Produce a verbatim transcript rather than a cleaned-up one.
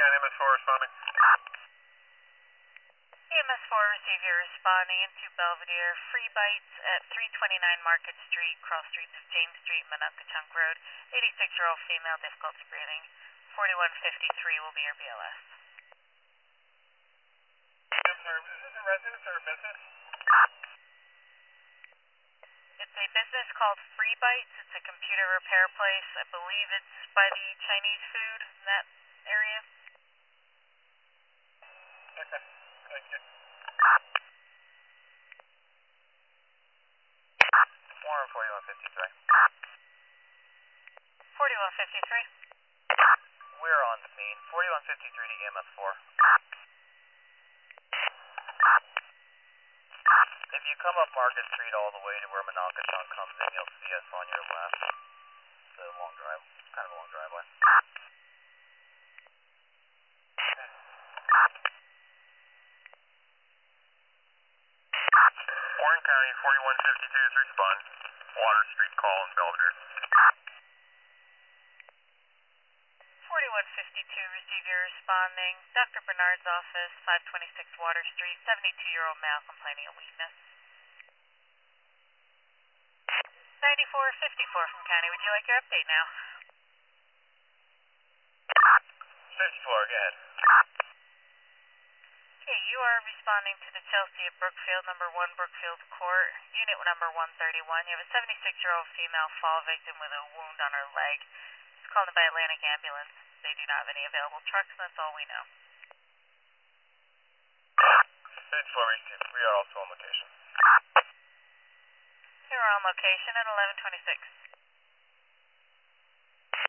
M S four responding. E M S four receiver responding into Belvedere. Free bites at three twenty-nine Market Street, cross streets of James Street, Minocquachunk Road. eighty-six-year-old female, difficulty breathing. forty-one fifty-three will be your B L S. I'm sorry, is this a residence or a business? It's a business called Free Bites. It's a computer repair place. I believe it's by the Chinese food in that area. Okay, thank you. Warren forty-one fifty-three. forty-one fifty-three. We're on scene. forty-one fifty-three to E M S four. If you come up Market Street all the way to where Minocquachunk comes in, you'll see us on your left. It's a long drive, kind of a long driveway. Warren County, forty-one fifty-two is respond. Water Street call in Belvedere. forty-one fifty-two receiver responding. Doctor Bernard's office, five twenty-six Water Street. seventy-two-year-old male complaining of weakness. ninety-four fifty-four from County. Would you like your update now? fifty-four, go ahead. Okay, you are responding to the Chelsea at Brookfield, number one Brookfield Court, unit number one thirty-one. You have a seventy-six-year-old female fall victim with a wound on her leg. She's called in by Atlantic Ambulance. They do not have any available trucks, and that's all we know. fifty-four, we are also on location. You are on location at eleven twenty-six.